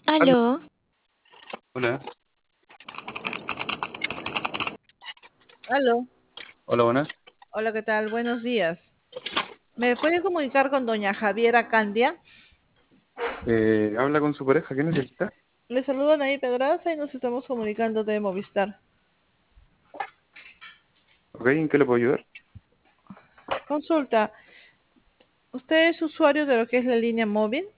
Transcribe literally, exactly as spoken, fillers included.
Aló, Aló, hola, Aló, hola, buenas. hola, ¿qué tal? Buenos días. ¿Me puede comunicar con doña Javiera Candia? Eh, habla con su pareja, ¿qué necesita? Le saludan ahí Pedraza y nos estamos comunicando de Movistar. ¿Ok? ¿En qué le puedo ayudar? Consulta, ¿usted es usuario de lo que es la línea móvil?